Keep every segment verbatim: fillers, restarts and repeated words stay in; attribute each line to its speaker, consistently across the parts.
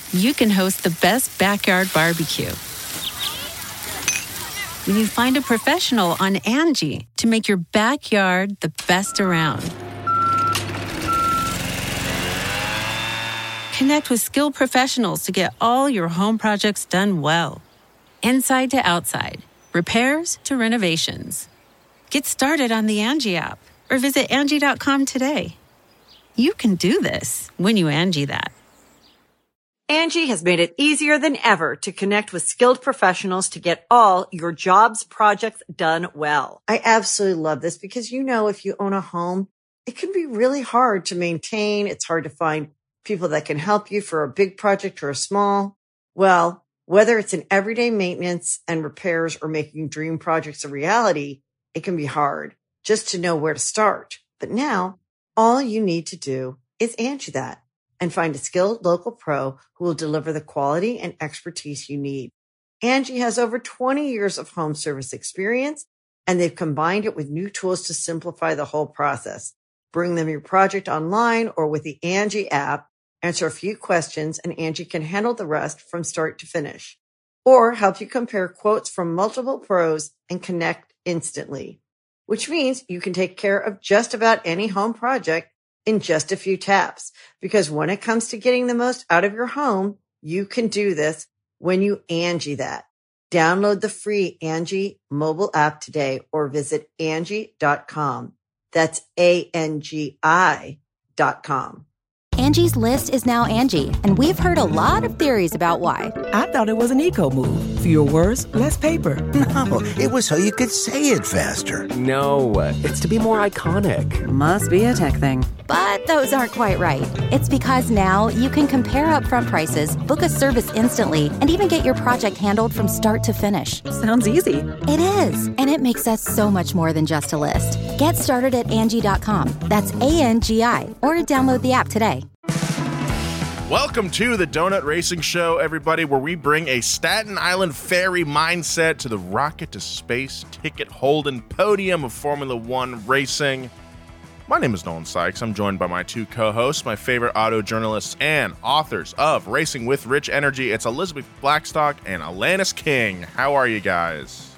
Speaker 1: you can host the best backyard barbecue. When you find a professional on Angie to make your backyard the best around. Connect with skilled professionals to get all your home projects done well. Inside to outside, repairs to renovations. Get started on the Angie app or visit Angie dot com today. You can do this when you Angie that.
Speaker 2: Angie has made it easier than ever to connect with skilled professionals to get all your jobs projects done well. I absolutely love this because, you know, if you own a home, it can be really hard to maintain. It's hard to find people that can help you for a big project or a small. Well, whether it's in everyday maintenance and repairs or making dream projects a reality, it can be hard just to know where to start. But now all you need to do is Angie that and find a skilled local pro who will deliver the quality and expertise you need. Angie has over twenty years of home service experience, and they've combined it with new tools to simplify the whole process. Bring them your project online or with the Angie app, answer a few questions, and Angie can handle the rest from start to finish. Or help you compare quotes from multiple pros and connect instantly, which means you can take care of just about any home project in just a few taps. Because when it comes to getting the most out of your home, you can do this when you Angie that. Download the free Angie mobile app today or visit Angie dot com. That's A N G I dot com.
Speaker 3: Angie's List is now Angie, and we've heard a lot of theories about why.
Speaker 4: I thought it was an eco move. Fewer words, less paper.
Speaker 5: No, it was so you could say it faster.
Speaker 6: No, it's to be more iconic.
Speaker 4: Must be a tech thing.
Speaker 3: But those aren't quite right. It's because now you can compare upfront prices, book a service instantly, and even get your project handled from start to finish.
Speaker 4: Sounds easy.
Speaker 3: It is, and it makes us so much more than just a list. Get started at Angie dot com. That's A N G I, or download the app today.
Speaker 7: Welcome to the Donut Racing Show, everybody, where we bring a Staten Island ferry mindset to the rocket to space ticket holding podium of Formula One racing. My name is Nolan Sykes. I'm joined by my two co-hosts, my favorite auto journalists and authors of Racing with Rich Energy. It's Elizabeth Blackstock and Alanis King. How are you guys?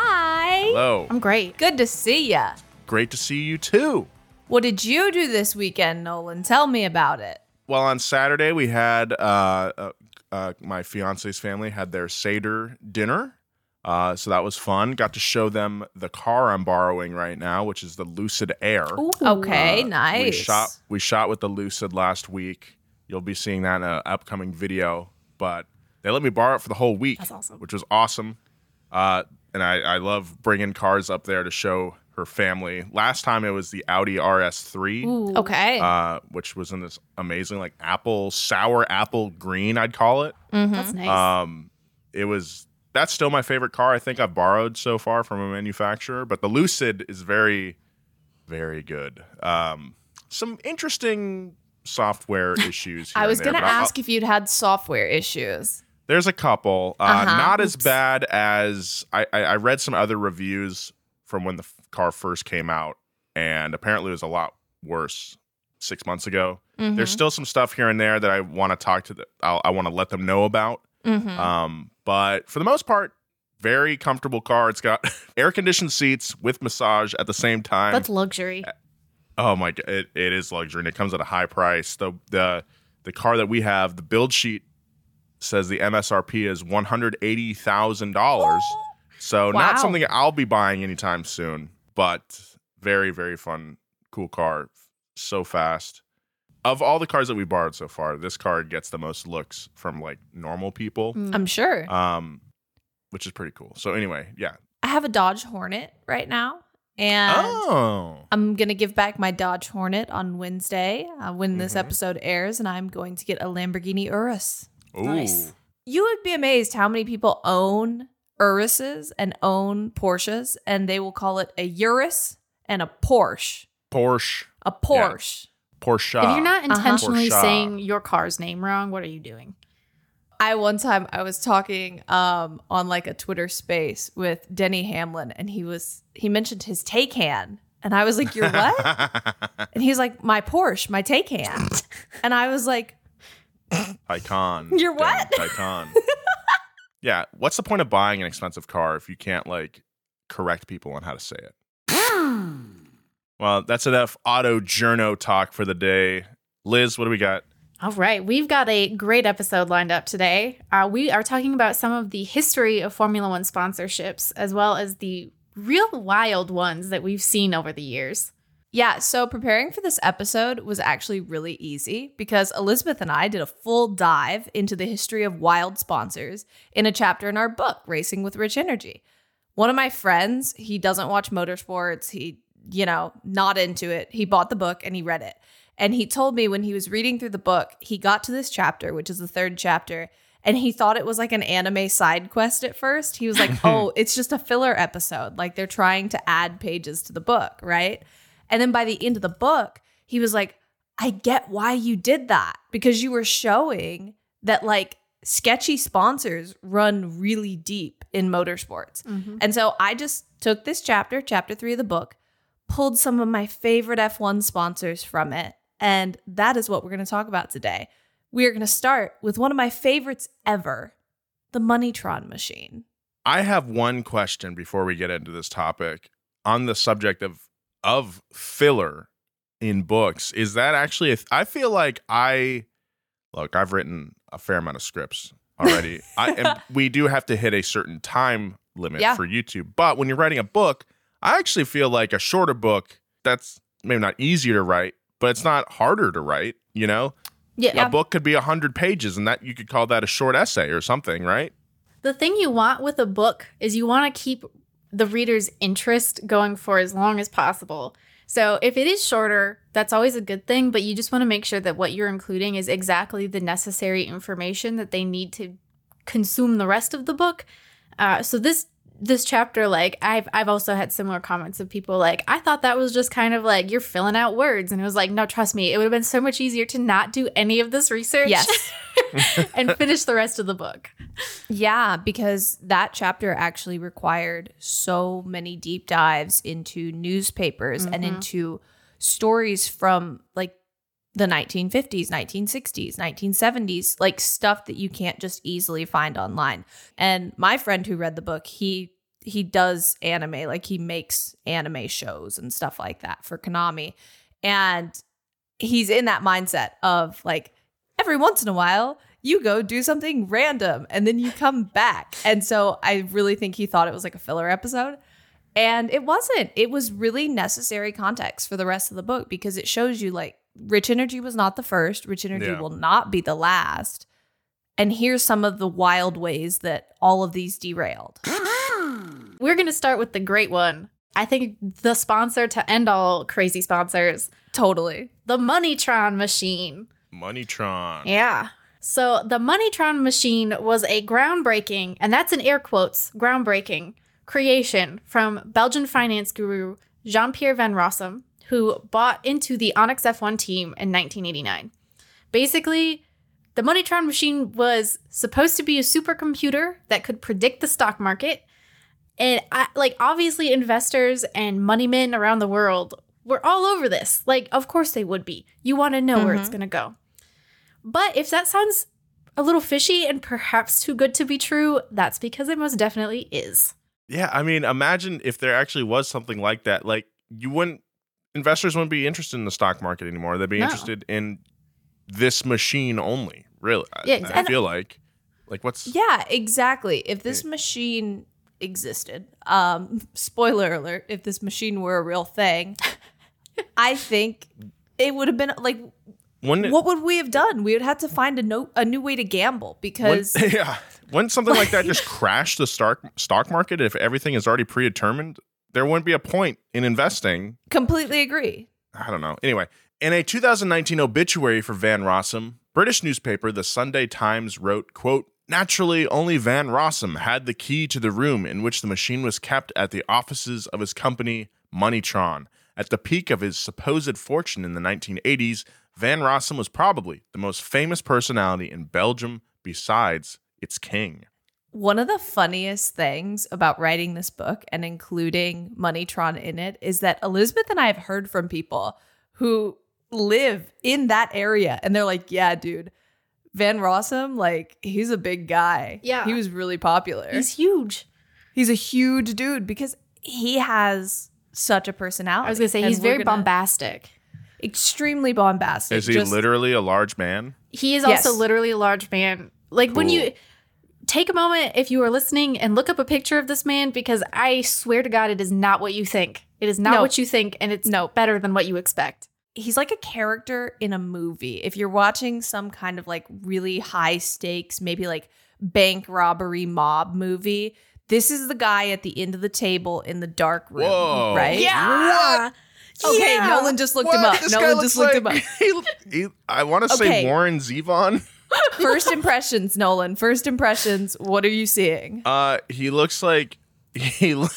Speaker 8: Hi.
Speaker 7: Hello.
Speaker 8: I'm great. Good to see ya.
Speaker 7: Great to see you too.
Speaker 8: What did you do this weekend, Nolan? Tell me about it.
Speaker 7: Well, on Saturday, we had uh, uh, uh, my fiance's family had their Seder dinner. Uh, so that was fun. Got to show them the car I'm borrowing right now, which is the Lucid Air.
Speaker 8: Ooh, okay,
Speaker 7: uh,
Speaker 8: nice.
Speaker 7: We shot, we shot with the Lucid last week. You'll be seeing that in an upcoming video. But they let me borrow it for the whole week,
Speaker 8: That's awesome.
Speaker 7: Which was awesome. Uh, and I, I love bringing cars up there to show her family. Last time it was the Audi R S three.
Speaker 8: Ooh, okay.
Speaker 7: Uh, which was in this amazing, like, apple, sour apple green, I'd call it.
Speaker 8: Mm-hmm. That's nice.
Speaker 7: Um, it was... That's still my favorite car I think I've borrowed so far from a manufacturer, but the Lucid is very, very good. Um, some interesting software issues here
Speaker 8: I was
Speaker 7: going to
Speaker 8: ask if you'd had software issues.
Speaker 7: There's a couple. Uh,
Speaker 8: Uh-huh.
Speaker 7: Not as
Speaker 8: Oops.
Speaker 7: bad as... I, I, I read some other reviews from when the f- car first came out, and apparently it was a lot worse six months ago.
Speaker 8: Mm-hmm.
Speaker 7: There's still some stuff here and there that I want to talk to... The, I'll, I want to let them know about.
Speaker 8: Mm-hmm.
Speaker 7: Um, but for the most part, very comfortable car. It's got air-conditioned seats with massage at the same time.
Speaker 9: That's luxury.
Speaker 7: Oh my god, it, it is luxury, and it comes at a high price. The the the car that we have, the build sheet says the M S R P is one hundred eighty thousand dollars. So
Speaker 8: Wow.
Speaker 7: not something I'll be buying anytime soon, but very very fun, cool car, so fast. Of all the cars that we borrowed so far, this car gets the most looks from like normal people.
Speaker 8: I'm sure.
Speaker 7: Um, which is pretty cool. So anyway, yeah.
Speaker 8: I have a Dodge Hornet right now, and
Speaker 7: Oh.
Speaker 8: I'm going to give back my Dodge Hornet on Wednesday uh, when this
Speaker 7: Mhm.
Speaker 8: episode airs, and I'm going to get a Lamborghini Urus.
Speaker 7: Ooh.
Speaker 9: Nice.
Speaker 8: You would be amazed how many people own Uruses and own Porsches, and they will call it a Urus and a Porsche.
Speaker 7: Porsche.
Speaker 8: A Porsche.
Speaker 7: Porsche.
Speaker 9: If you're not intentionally
Speaker 7: Porsche.
Speaker 9: saying your car's name wrong, what are you doing?
Speaker 8: I one time I was talking um, on like a Twitter space with Denny Hamlin, and he was he mentioned his Taycan, and I was like, "You're what?" And he's like, "My Porsche, my Taycan," and I was like,
Speaker 7: Icon.
Speaker 8: You're what?
Speaker 7: Icon. Yeah. What's the point of buying an expensive car if you can't like correct people on how to say it? Well, that's enough auto journo talk for the day. Liz, what do we got?
Speaker 9: All right, we've got a great episode lined up today. Uh, we are talking about some of the history of Formula One sponsorships, as well as the real wild ones that we've seen over the years.
Speaker 8: Yeah, so preparing for this episode was actually really easy because Elizabeth and I did a full dive into the history of wild sponsors in a chapter in our book, Racing with Rich Energy. One of my friends, he doesn't watch motorsports, he, you know, not into it. He bought the book and he read it. And he told me when he was reading through the book, he got to this chapter, which is the third chapter, and he thought it was like an anime side quest at first. He was like, oh, it's just a filler episode. Like they're trying to add pages to the book, right? And then by the end of the book, he was like, I get why you did that, because you were showing that like sketchy sponsors run really deep in motorsports. Mm-hmm. And so I just took this chapter, chapter three of the book, pulled some of my favorite F one sponsors from it. And that is what we're going to talk about today. We are going to start with one of my favorites ever, the Moneytron machine.
Speaker 7: I have one question before we get into this topic on the subject of of filler in books. Is that actually, a th- I feel like I, look, I've written a fair amount of scripts already. I, and we do have to hit a certain time limit yeah. for YouTube. But when you're writing a book, I actually feel like a shorter book, that's maybe not easier to write, but it's not harder to write, you know?
Speaker 9: Yeah.
Speaker 7: A book could be one hundred pages, and that you could call that a short essay or something, right?
Speaker 9: The thing you want with a book is you want to keep the reader's interest going for as long as possible. So if it is shorter, that's always a good thing, but you just want to make sure that what you're including is exactly the necessary information that they need to consume the rest of the book. Uh, so this This chapter, like, I've I've also had similar comments of people like, I thought that was just kind of like, you're filling out words. And it was like, no, trust me, it would have been so much easier to not do any of this research.
Speaker 8: Yes.
Speaker 9: And finish the rest of the book.
Speaker 8: Yeah, because that chapter actually required so many deep dives into newspapers mm-hmm. and into stories from, like, the nineteen fifties, nineteen sixties, nineteen seventies, like stuff that you can't just easily find online. And my friend who read the book, he he does anime, like he makes anime shows and stuff like that for Konami. And he's in that mindset of like, every once in a while, you go do something random and then you come back. And so I really think he thought it was like a filler episode. And it wasn't. It was really necessary context for the rest of the book because it shows you like, Rich Energy was not the first. Rich Energy yeah. will not be the last. And here's some of the wild ways that all of these derailed.
Speaker 9: We're going to start with the great one. I think the sponsor to end all crazy sponsors.
Speaker 8: Totally.
Speaker 9: The Moneytron machine.
Speaker 7: Moneytron.
Speaker 9: Yeah. So the Moneytron machine was a groundbreaking, and that's in air quotes, groundbreaking creation from Belgian finance guru Jean-Pierre Van Rossum, who bought into the Onyx F one team in nineteen eighty-nine. Basically, the Moneytron machine was supposed to be a supercomputer that could predict the stock market. And I, like, obviously investors and money men around the world were all over this. Like, of course they would be. You want to know mm-hmm. where it's going to go. But if that sounds a little fishy and perhaps too good to be true, that's because it most definitely is.
Speaker 7: Yeah, I mean, imagine if there actually was something like that. Like, you wouldn't, investors wouldn't be interested in the stock market anymore. They'd be no. interested in this machine only, really.
Speaker 9: Yeah,
Speaker 7: I,
Speaker 9: exactly.
Speaker 7: I feel like. Like, what's...
Speaker 8: Yeah, exactly. If this yeah. machine existed, um, spoiler alert, if this machine were a real thing, I think it would have been, like... It, what would we have done? We would have to find a no, a new way to gamble because...
Speaker 7: When, yeah. Wouldn't something like that just crash the stock, stock market if everything is already predetermined? There wouldn't be a point in investing.
Speaker 8: Completely agree.
Speaker 7: I don't know. Anyway, in a two thousand nineteen obituary for Van Rossum, British newspaper The Sunday Times wrote, quote, "Naturally, only Van Rossum had the key to the room in which the machine was kept at the offices of his company, Moneytron. At the peak of his supposed fortune in the nineteen eighties, Van Rossum was probably the most famous personality in Belgium besides its king."
Speaker 8: One of the funniest things about writing this book and including Moneytron in it is that Elizabeth and I have heard from people who live in that area. And they're like, yeah, dude, Van Rossum, like, he's a big guy.
Speaker 9: Yeah.
Speaker 8: He was really popular.
Speaker 9: He's huge.
Speaker 8: He's a huge dude because he has such a personality.
Speaker 9: I was going to say,
Speaker 8: And
Speaker 9: he's
Speaker 8: we're
Speaker 9: very
Speaker 8: gonna-
Speaker 9: bombastic.
Speaker 8: Extremely bombastic.
Speaker 7: Is he
Speaker 8: Just-
Speaker 7: literally a large man?
Speaker 9: He is
Speaker 8: Yes.
Speaker 9: also literally a large man. Like, when
Speaker 7: Cool.
Speaker 9: you take a moment, if you are listening, and look up a picture of this man, because I swear to God, it is not what you think. It is not
Speaker 8: No.
Speaker 9: what you think, and it's
Speaker 8: No.
Speaker 9: better than what you expect.
Speaker 8: He's like a character in a movie. If you're watching some kind of like really high stakes, maybe like bank robbery mob movie, this is the guy at the end of the table in the dark room,
Speaker 7: Whoa.
Speaker 8: right?
Speaker 9: Yeah.
Speaker 8: Okay,
Speaker 9: Yeah.
Speaker 8: Nolan just looked
Speaker 7: What?
Speaker 8: him up.
Speaker 7: This guy
Speaker 8: Nolan
Speaker 7: looks
Speaker 8: just looked
Speaker 7: like-
Speaker 8: him up.
Speaker 7: he, he, I want to
Speaker 8: Okay.
Speaker 7: say Warren Zevon.
Speaker 8: First impressions, Nolan. First impressions. What are you seeing?
Speaker 7: Uh, he looks like he. lo-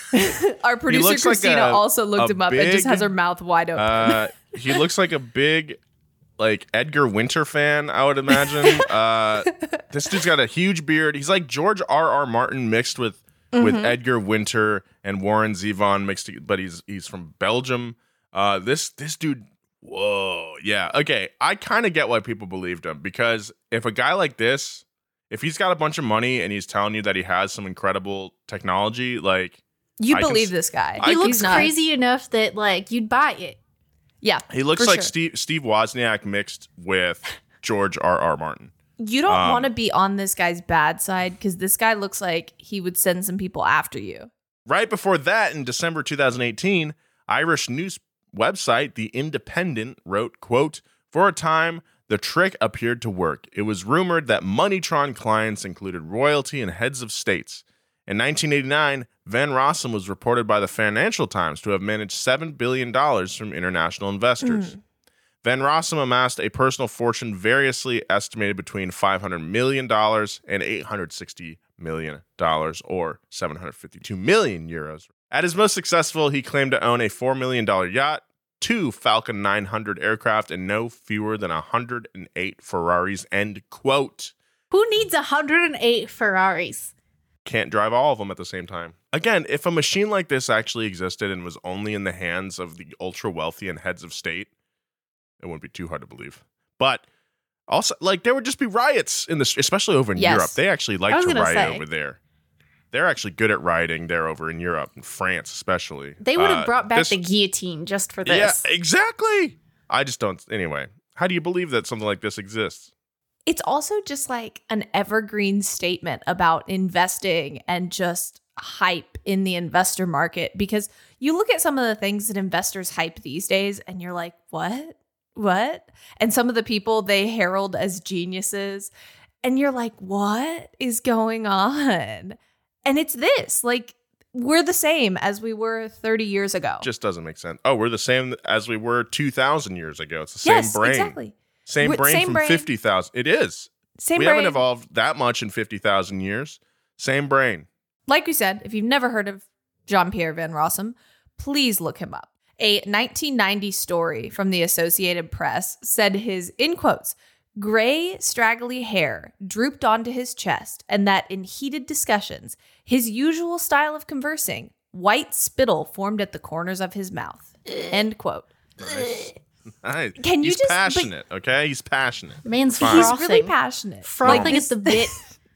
Speaker 8: Our producer
Speaker 7: looks like
Speaker 8: Christina
Speaker 7: a-
Speaker 8: also looked
Speaker 7: a
Speaker 8: him up and just
Speaker 7: big,
Speaker 8: has her mouth wide open.
Speaker 7: Uh, he looks like a big, like Edgar Winter fan. I would imagine. uh, this dude's got a huge beard. He's like George R. R. Martin mixed with with Edgar Winter and Warren Zevon mixed, to- but he's he's from Belgium. Uh, this this dude. Whoa, yeah, okay. I kind of get why people believed him, because if a guy like this, if he's got a bunch of money and he's telling you that he has some incredible technology, like
Speaker 8: you
Speaker 7: I can
Speaker 8: believe
Speaker 7: s-
Speaker 8: this guy.
Speaker 7: I
Speaker 9: He
Speaker 7: can-
Speaker 9: looks
Speaker 8: He's not-
Speaker 9: crazy enough that, like, you'd buy it.
Speaker 8: Yeah.
Speaker 7: he looks
Speaker 8: for
Speaker 7: like
Speaker 8: sure.
Speaker 7: Steve Steve Wozniak mixed with George R. R. Martin.
Speaker 8: You don't
Speaker 7: Um,
Speaker 8: want to be on this guy's bad side because this guy looks like he would send some people after you.
Speaker 7: Right before that, in December twenty eighteen, Irish news website The Independent wrote, quote, "For a time, the trick appeared to work. It was rumored that Moneytron clients included royalty and heads of states. In nineteen eighty-nine, Van Rossum was reported by the Financial Times to have managed seven billion dollars from international investors. Van Rossum amassed a personal fortune variously estimated between five hundred million dollars and eight hundred sixty million dollars, or seven hundred fifty-two million euros. At his most successful, he claimed to own a four million dollars yacht, two Falcon nine hundred aircraft, and no fewer than one hundred eight Ferraris, end quote.
Speaker 9: Who needs one hundred eight Ferraris?
Speaker 7: Can't drive all of them at the same time. Again, if a machine like this actually existed and was only in the hands of the ultra wealthy and heads of state, it wouldn't be too hard to believe. But also, like, there would just be riots in this, especially over in
Speaker 8: Yes.
Speaker 7: Europe. They actually
Speaker 9: I
Speaker 7: like
Speaker 9: was
Speaker 7: to
Speaker 9: gonna
Speaker 7: riot
Speaker 9: say.
Speaker 7: over there. They're actually good at rioting there over in Europe, in France especially.
Speaker 9: They would have
Speaker 7: Uh,
Speaker 9: brought back
Speaker 7: this-
Speaker 9: the guillotine just for this.
Speaker 7: Yeah, exactly. I just don't. Anyway, how do you believe that something like this exists?
Speaker 8: It's also just like an evergreen statement about investing and just hype in the investor market, because you look at some of the things that investors hype these days and you're like, what? What? And some of the people they herald as geniuses and you're like, what is going on? And it's this, like, we're the same as we were thirty years ago.
Speaker 7: Just doesn't make sense. Oh, we're the same as we were two thousand years ago. It's the
Speaker 8: yes,
Speaker 7: same brain.
Speaker 8: exactly.
Speaker 7: Same
Speaker 8: We're-
Speaker 7: brain
Speaker 8: same
Speaker 7: from
Speaker 8: brain.
Speaker 7: fifty thousand. It is.
Speaker 8: Same
Speaker 7: we
Speaker 8: brain.
Speaker 7: haven't evolved that much in fifty thousand years. Same brain.
Speaker 8: Like we said, if you've never heard of Jean-Pierre Van Rossum, please look him up. A nineteen ninety story from the Associated Press said his, in quotes, gray, straggly hair drooped onto his chest, and that in heated discussions, his usual style of conversing, white spittle formed at the corners of his mouth. End quote.
Speaker 7: Nice. Nice.
Speaker 8: Can you
Speaker 7: He's
Speaker 8: just- but-
Speaker 7: passionate, okay? He's passionate.
Speaker 9: Man's
Speaker 7: Fine.
Speaker 8: He's
Speaker 9: frothing.
Speaker 8: really passionate.
Speaker 9: Frothing
Speaker 8: Like
Speaker 9: at
Speaker 8: this-
Speaker 9: the bit.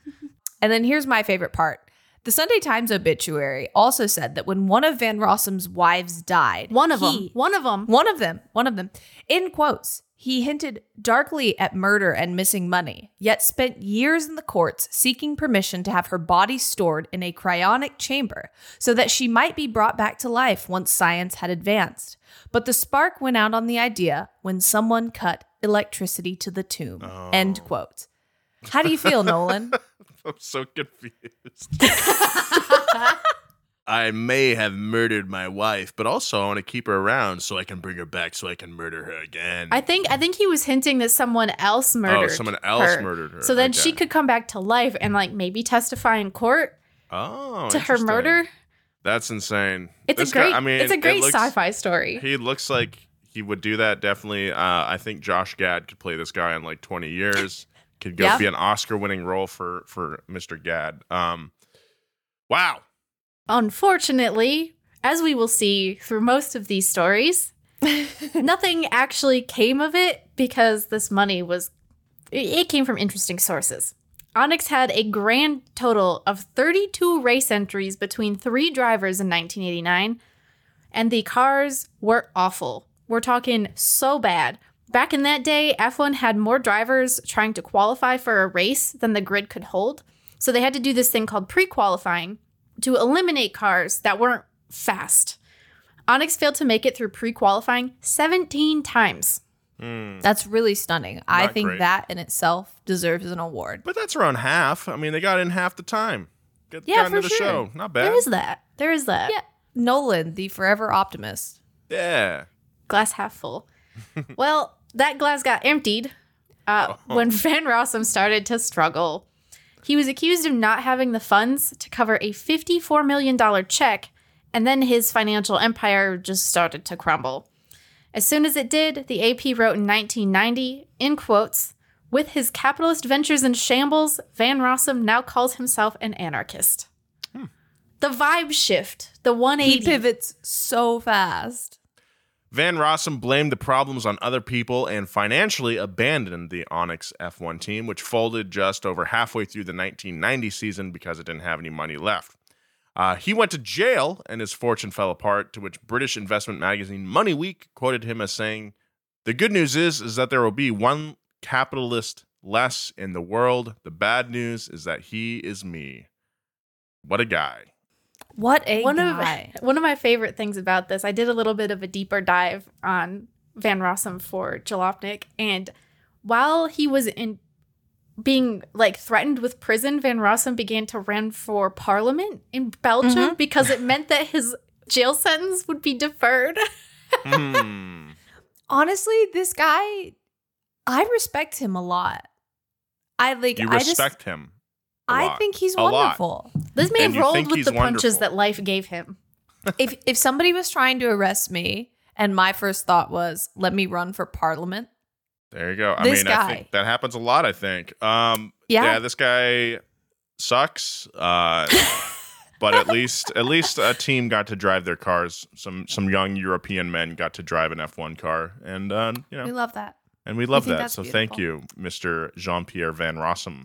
Speaker 8: And then here's my favorite part. The Sunday Times obituary also said that when one of Van Rossum's wives died,
Speaker 9: One of
Speaker 8: he-
Speaker 9: them. One of them.
Speaker 8: One of them, one of them, in quotes, he hinted darkly at murder and missing money, yet spent years in the courts seeking permission to have her body stored in a cryonic chamber so that she might be brought back to life once science had advanced. But the spark went out on the idea when someone cut electricity to the tomb.
Speaker 7: Oh.
Speaker 8: End quote. How do you feel, Nolan?
Speaker 7: I'm so confused. I may have murdered my wife, but also I want to keep her around so I can bring her back so I can murder her again.
Speaker 9: I think I think he was hinting that someone else murdered.
Speaker 7: Oh, someone else
Speaker 9: her.
Speaker 7: murdered her.
Speaker 9: So then
Speaker 7: Okay.
Speaker 9: she could come back to life and like maybe testify in court
Speaker 7: oh,
Speaker 9: to her
Speaker 7: interesting.
Speaker 9: murder.
Speaker 7: That's insane.
Speaker 9: It's
Speaker 7: This
Speaker 9: a great.
Speaker 7: guy- I mean,
Speaker 9: it's a
Speaker 7: it
Speaker 9: great
Speaker 7: looks-
Speaker 9: sci-fi story.
Speaker 7: He looks like he would do that. Definitely. Uh, I think Josh Gad could play this guy in like twenty years. Could go
Speaker 8: Yeah.
Speaker 7: be an Oscar-winning role for for Mister Gad. Um, wow.
Speaker 9: Unfortunately, as we will see through most of these stories, nothing actually came of it because this money was it came from interesting sources. Onyx had a grand total of thirty-two race entries between three drivers in nineteen eighty-nine, and the cars were awful. We're talking so bad. Back in that day, F one had more drivers trying to qualify for a race than the grid could hold. So they had to do this thing called pre-qualifying to eliminate cars that weren't fast. Onyx failed to make it through pre-qualifying seventeen times.
Speaker 7: Mm.
Speaker 8: That's really stunning.
Speaker 7: Not
Speaker 8: I think
Speaker 7: great.
Speaker 8: that in itself deserves an award.
Speaker 7: But that's around half. I mean, they got in half the time. Get,
Speaker 9: Yeah,
Speaker 7: got
Speaker 9: for
Speaker 7: into the
Speaker 9: sure.
Speaker 7: show. Not bad.
Speaker 9: There is that. There is that.
Speaker 8: Yeah. Nolan, the forever optimist.
Speaker 7: Yeah.
Speaker 9: Glass half full. Well, that glass got emptied uh,
Speaker 7: Oh.
Speaker 9: when Van Rossum started to struggle. He was accused of not having the funds to cover a fifty-four million dollars check, and then his financial empire just started to crumble. As soon as it did, the A P wrote in nineteen ninety, in quotes, "With his capitalist ventures in shambles, Van Rossum now calls himself an anarchist." Hmm. The vibe shift, the one eighty.
Speaker 8: He pivots so fast.
Speaker 7: Van Rossum blamed the problems on other people and financially abandoned the Onyx F one team, which folded just over halfway through the nineteen ninety season because it didn't have any money left. Uh, he went to jail and his fortune fell apart, to which British investment magazine Money Week quoted him as saying, "The good news is, is that there will be one capitalist less in the world. The bad news is that he is me." What a guy.
Speaker 8: What a
Speaker 9: one
Speaker 8: guy.
Speaker 9: Of, one of my favorite things about this, I did a little bit of a deeper dive on Van Rossum for Jalopnik, and while he was in being like threatened with prison, Van Rossum began to run for parliament in Belgium
Speaker 8: Mm-hmm.
Speaker 9: because it meant that his jail sentence would be deferred.
Speaker 7: Hmm.
Speaker 8: Honestly, this guy, I respect him a lot. I like.
Speaker 7: You
Speaker 8: I just,
Speaker 7: respect him. a
Speaker 8: I
Speaker 7: lot.
Speaker 8: think he's
Speaker 7: A lot.
Speaker 8: wonderful.
Speaker 9: This man
Speaker 7: And you
Speaker 9: rolled
Speaker 7: think
Speaker 9: with
Speaker 7: he's
Speaker 9: the punches
Speaker 7: wonderful.
Speaker 9: that life gave him.
Speaker 8: if if somebody was trying to arrest me, and my first thought was, "Let me run for parliament."
Speaker 7: There you go. I
Speaker 8: This
Speaker 7: mean, I
Speaker 8: guy.
Speaker 7: think that happens a lot, I think. Um,
Speaker 8: Yeah.
Speaker 7: yeah, this guy sucks. Uh, but at least at least a team got to drive their cars. Some some young European men got to drive an F one car. And uh, you know,
Speaker 8: We love that.
Speaker 7: and we love
Speaker 8: think
Speaker 7: that.
Speaker 8: that's
Speaker 7: So thank
Speaker 8: beautiful.
Speaker 7: you, Mister Jean-Pierre Van Rossum.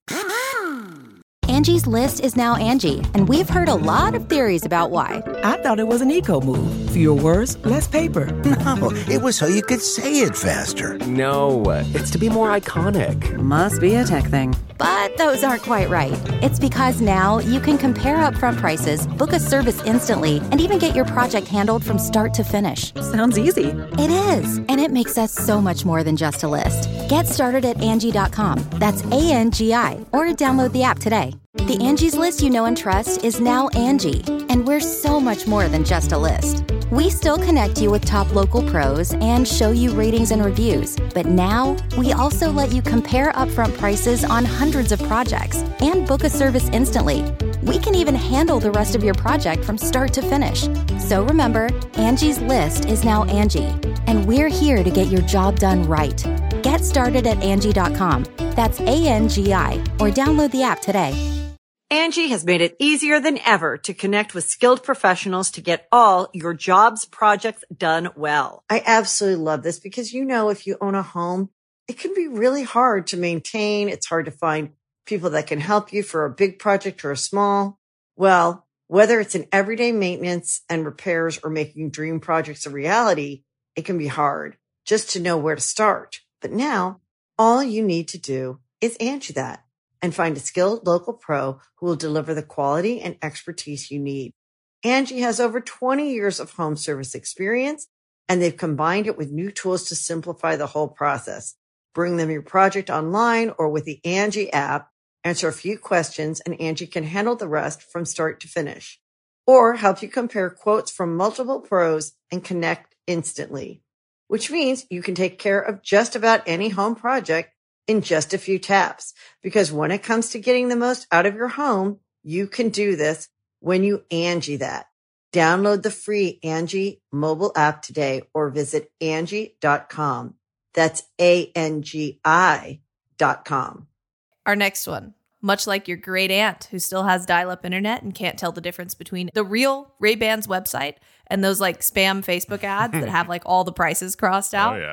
Speaker 3: Angie's List is now Angie, and we've heard a lot of theories about why.
Speaker 4: I thought it was an eco move. Fewer words, less paper.
Speaker 5: No, it was so you could say it faster.
Speaker 6: No, it's to be more iconic.
Speaker 10: Must be a tech thing.
Speaker 3: But those aren't quite right. It's because now you can compare upfront prices, book a service instantly, and even get your project handled from start to finish.
Speaker 4: Sounds easy.
Speaker 3: It is, and it makes us so much more than just a list. Get started at Angie dot com. That's A N G I, or download the app today. The Angie's List you know and trust is now Angie, and we're so much more than just a list. We still connect you with top local pros and show you ratings and reviews, but now we also let you compare upfront prices on hundreds of projects and book a service instantly. We can even handle the rest of your project from start to finish. So remember, Angie's List is now Angie, and we're here to get your job done right. Get started at Angie dot com. That's A N G I, or download the app today.
Speaker 2: Angie has made it easier than ever to connect with skilled professionals to get all your jobs projects done well. I absolutely love this because, you know, if you own a home, it can be really hard to maintain. It's hard to find people that can help you for a big project or a small. Well, whether it's in everyday maintenance and repairs or making dream projects a reality, it can be hard just to know where to start. But now all you need to do is Angie that and find a skilled local pro who will deliver the quality and expertise you need. Angie has over twenty years of home service experience, and they've combined it with new tools to simplify the whole process. Bring them your project online or with the Angie app, answer a few questions, and Angie can handle the rest from start to finish. Or help you compare quotes from multiple pros and connect instantly, which means you can take care of just about any home project in just a few taps. Because when it comes to getting the most out of your home, you can do this when you Angie that. Download the free Angie mobile app today or visit Angie dot com. That's A N G I dot com.
Speaker 8: Our next one. Much like your great aunt who still has dial-up internet and can't tell the difference between the real Ray-Ban's website and those like spam Facebook ads that have like all the prices crossed out.
Speaker 7: Oh, yeah.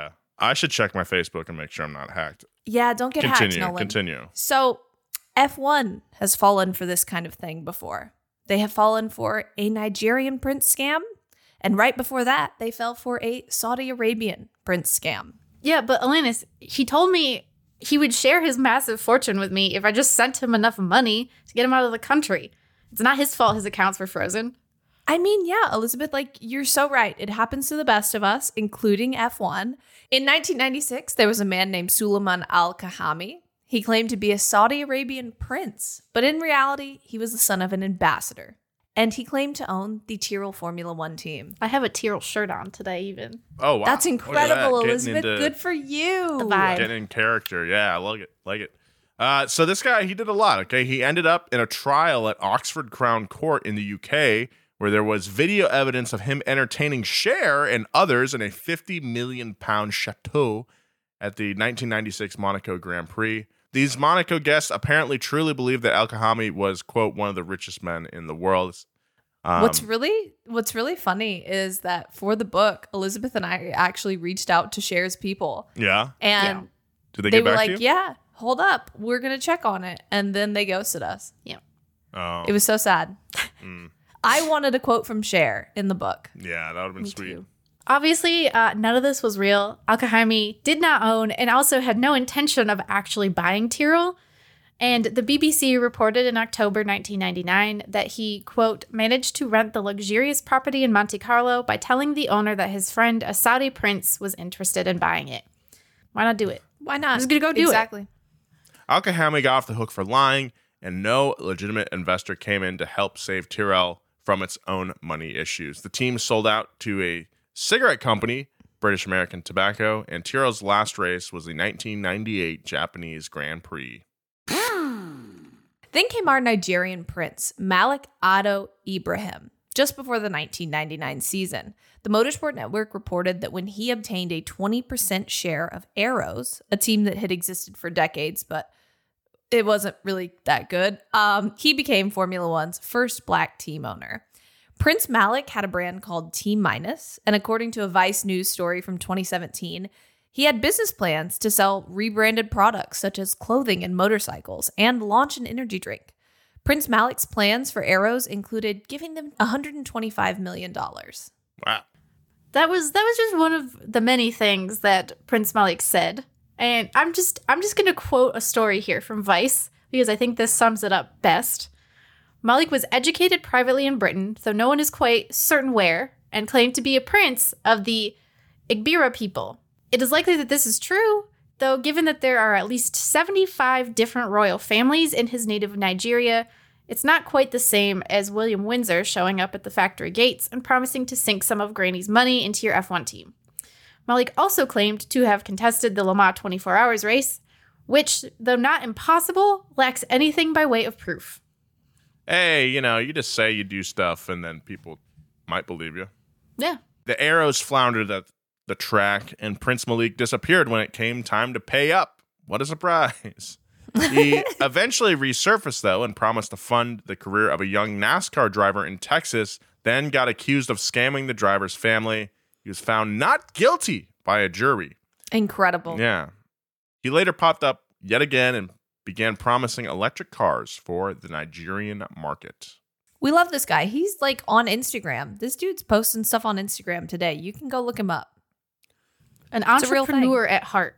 Speaker 7: I should check my Facebook and make sure I'm not hacked.
Speaker 8: Yeah, don't get
Speaker 7: continue,
Speaker 8: hacked, Nolan.
Speaker 7: Continue.
Speaker 8: So F one has fallen for this kind of thing before. They have fallen for a Nigerian prince scam. And right before that, they fell for a Saudi Arabian prince scam.
Speaker 9: Yeah, but Alanis, he told me he would share his massive fortune with me if I just sent him enough money to get him out of the country. It's not his fault his accounts were frozen.
Speaker 8: I mean, yeah, Elizabeth, like, you're so right. It happens to the best of us, including F one. In nineteen ninety-six, there was a man named Suleiman Al-Kahami. He claimed to be a Saudi Arabian prince, but in reality, he was the son of an ambassador. And he claimed to own the Tyrrell Formula One team.
Speaker 9: I have a Tyrrell shirt on today, even.
Speaker 7: Oh, wow.
Speaker 8: That's incredible,
Speaker 7: that.
Speaker 8: Elizabeth.
Speaker 7: Into,
Speaker 8: Good for you.
Speaker 9: The vibe.
Speaker 7: Getting in character. Yeah, I like it. Like it. Uh, so this guy, he did a lot, okay? He ended up in a trial at Oxford Crown Court in the U K, where there was video evidence of him entertaining Cher and others in a fifty million pound chateau at the nineteen ninety-six Monaco Grand Prix. These Monaco guests apparently truly believed that Al-Kahami was, quote, one of the richest men in the world. Um,
Speaker 8: what's really what's really funny is that for the book, Elizabeth and I actually reached out to Cher's people.
Speaker 7: Yeah?
Speaker 8: And
Speaker 9: Yeah.
Speaker 7: Did they,
Speaker 8: they
Speaker 7: get
Speaker 8: were
Speaker 7: back
Speaker 8: like,
Speaker 7: to you?
Speaker 8: yeah, hold up. We're going to check on it. And then they ghosted us.
Speaker 9: Yeah.
Speaker 7: Oh.
Speaker 8: It was so sad.
Speaker 7: Mm.
Speaker 8: I wanted a quote from Cher in the book.
Speaker 7: Yeah, that would have been
Speaker 9: Me
Speaker 7: sweet.
Speaker 9: too. Obviously, uh, none of this was real. Al-Kahami did not own and also had no intention of actually buying Tyrrell. And the B B C reported in October nineteen ninety-nine that he, quote, managed to rent the luxurious property in Monte Carlo by telling the owner that his friend, a Saudi prince, was interested in buying it. Why not do it?
Speaker 8: Why not?
Speaker 9: I'm just going to go do
Speaker 8: exactly.
Speaker 9: it.
Speaker 7: Al-Kahami got off the hook for lying, and no legitimate investor came in to help save Tyrrell from its own money issues. The team sold out to a cigarette company, British American Tobacco, and Tyrrell's last race was the nineteen ninety-eight Japanese Grand Prix.
Speaker 8: Then came our Nigerian prince, Malik Ado Ibrahim, just before the nineteen ninety-nine season. The Motorsport Network reported that when he obtained a twenty percent share of Arrows, a team that had existed for decades, but it wasn't really that good, um, he became Formula One's first black team owner. Prince Malik had a brand called T Minus, and according to a Vice News story from twenty seventeen, he had business plans to sell rebranded products such as clothing and motorcycles and launch an energy drink. Prince Malik's plans for Arrows included giving them one hundred twenty-five million dollars.
Speaker 7: Wow.
Speaker 9: That was that was just one of the many things that Prince Malik said. And I'm just I'm just going to quote a story here from Vice because I think this sums it up best. Malik was educated privately in Britain, though no one is quite certain where, and claimed to be a prince of the Igbira people. It is likely that this is true, though given that there are at least seventy-five different royal families in his native Nigeria, it's not quite the same as William Windsor showing up at the factory gates and promising to sink some of Granny's money into your F one team. Malik also claimed to have contested the Le Mans twenty-four hours race, which, though not impossible, lacks anything by way of proof.
Speaker 7: Hey, you know, you just say you do stuff and then people might believe you.
Speaker 9: Yeah.
Speaker 7: The Arrows floundered at the track, and Prince Malik disappeared when it came time to pay up. What a surprise. He eventually resurfaced, though, and promised to fund the career of a young NASCAR driver in Texas, then got accused of scamming the driver's family. He was found not guilty by a jury.
Speaker 8: Incredible.
Speaker 7: Yeah. He later popped up yet again and began promising electric cars for the Nigerian market.
Speaker 8: We love this guy. He's like on Instagram. This dude's posting stuff on Instagram today. You can go look him up.
Speaker 9: An
Speaker 8: It's a real
Speaker 9: entrepreneur at heart.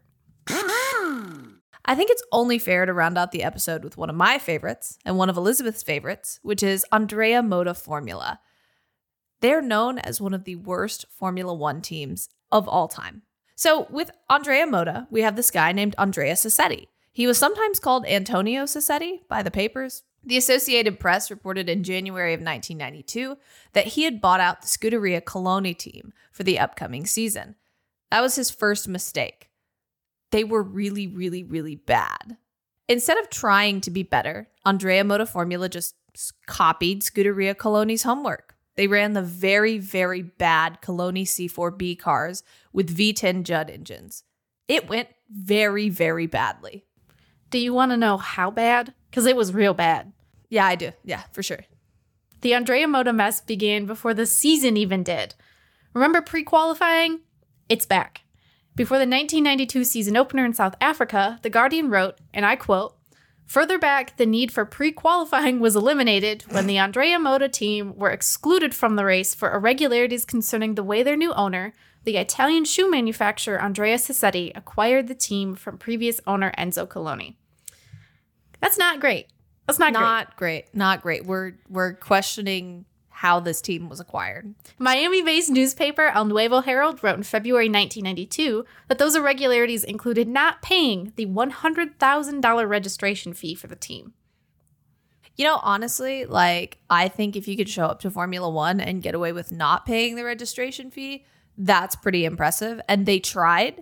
Speaker 8: I think it's only fair to round out the episode with one of my favorites and one of Elizabeth's favorites, which is Andrea Moda Formula. They're known as one of the worst Formula One teams of all time. So with Andrea Moda, we have this guy named Andrea Sassetti. He was sometimes called Antonio Sassetti by the papers. The Associated Press reported in January of nineteen ninety-two that he had bought out the Scuderia Coloni team for the upcoming season. That was his first mistake. They were really, really, really bad. Instead of trying to be better, Andrea Moda Formula just copied Scuderia Coloni's homework. They ran the very, very bad Coloni C four B cars with V ten Judd engines. It went very, very badly.
Speaker 9: Do you want to know how bad? Because it was real bad.
Speaker 8: Yeah, I do. Yeah, for sure.
Speaker 9: The Andrea Moda mess began before the season even did. Remember pre-qualifying? It's back. Before the nineteen ninety-two season opener in South Africa, The Guardian wrote, and I quote, "Further back, the need for pre-qualifying was eliminated when the Andrea Moda team were excluded from the race for irregularities concerning the way their new owner, the Italian shoe manufacturer Andrea Sassetti, acquired the team from previous owner Enzo Coloni." That's not great. That's not,
Speaker 8: Not
Speaker 9: great.
Speaker 8: great. Not great. We're we're questioning how this team was acquired.
Speaker 9: Miami-based newspaper El Nuevo Herald wrote in February nineteen ninety-two that those irregularities included not paying the one hundred thousand dollars registration fee for the team.
Speaker 8: You know, honestly, like, I think if you could show up to Formula One and get away with not paying the registration fee, that's pretty impressive. And they tried.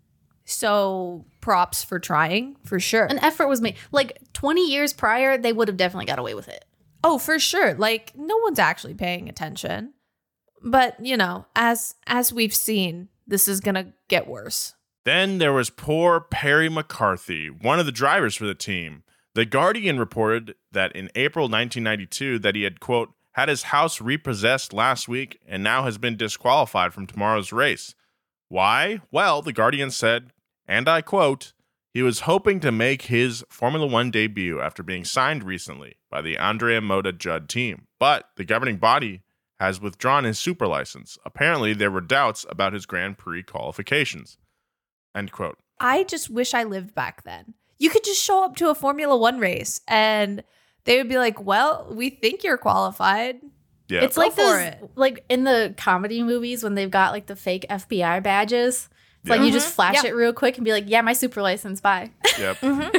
Speaker 8: So props for trying, for sure.
Speaker 9: An effort was made. Like, twenty years prior, they would have definitely got away with it.
Speaker 8: Oh, for sure. Like, no one's actually paying attention. But, you know, as as we've seen, this is going to get worse.
Speaker 7: Then there was poor Perry McCarthy, one of the drivers for the team. The Guardian reported that in April nineteen ninety-two that he had, quote, had his house repossessed last week and now has been disqualified from tomorrow's race. Why? Well, the Guardian said, and I quote, he was hoping to make his Formula One debut after being signed recently by the Andrea Moda Judd team, but the governing body has withdrawn his super license. Apparently, there were doubts about his Grand Prix qualifications. End quote.
Speaker 8: I just wish I lived back then. You could just show up to a Formula One race and they would be like, well, we think you're qualified.
Speaker 7: Yeah.
Speaker 9: It's like
Speaker 8: for
Speaker 9: those,
Speaker 8: it.
Speaker 9: like in the comedy movies when they've got like the fake F B I badges. It's
Speaker 7: Yeah.
Speaker 9: like you just flash
Speaker 8: Yeah.
Speaker 9: it real quick and be like, yeah, my super license, bye.
Speaker 7: Yep.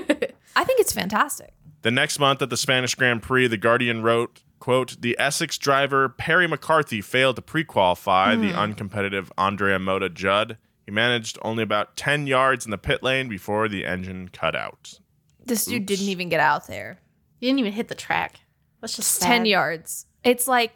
Speaker 8: I think it's fantastic.
Speaker 7: The next month at the Spanish Grand Prix, the Guardian wrote, quote, the Essex driver Perry McCarthy failed to pre-qualify the uncompetitive Andrea Moda Judd. He managed only about ten yards in the pit lane before the engine cut out.
Speaker 8: This dude
Speaker 7: Oops.
Speaker 8: didn't even get out there.
Speaker 9: You didn't even hit the track. That's just sad.
Speaker 8: ten yards. It's like,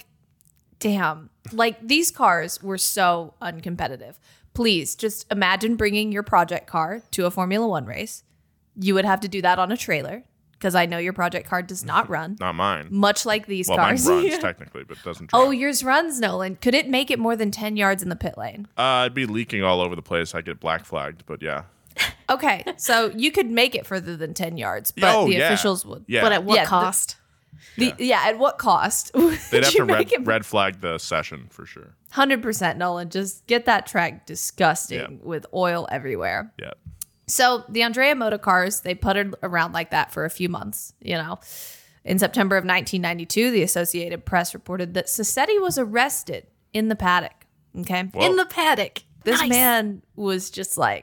Speaker 8: damn. Like, these cars were so uncompetitive. Please, just imagine bringing your project car to a Formula One race. You would have to do that on a trailer, because I know your project car does not run.
Speaker 7: Not mine.
Speaker 8: Much like these
Speaker 7: Well,
Speaker 8: cars.
Speaker 7: mine runs technically, but doesn't drive.
Speaker 8: Oh, yours runs, Nolan. Could it make it more than ten yards in the pit lane?
Speaker 7: Uh, I'd be leaking all over the place. I'd get black flagged, but yeah.
Speaker 8: Okay, so you could make it further than ten yards, but
Speaker 7: Oh,
Speaker 8: the
Speaker 7: yeah.
Speaker 8: officials would.
Speaker 7: Yeah.
Speaker 9: But at what
Speaker 8: Yeah, the-
Speaker 9: cost?
Speaker 8: The, yeah. at what cost? Would
Speaker 7: They'd have
Speaker 8: you
Speaker 7: to red,
Speaker 8: make it
Speaker 7: red flag the session for sure.
Speaker 8: one hundred percent, Nolan. Just get that track disgusting
Speaker 7: Yeah.
Speaker 8: with oil everywhere.
Speaker 7: Yeah.
Speaker 8: So the Andrea Moda cars, they puttered around like that for a few months, you know. In September of nineteen ninety-two, the Associated Press reported that Sassetti was arrested in the paddock, okay?
Speaker 7: Whoa.
Speaker 9: In the paddock.
Speaker 8: This
Speaker 9: Nice.
Speaker 8: man was just like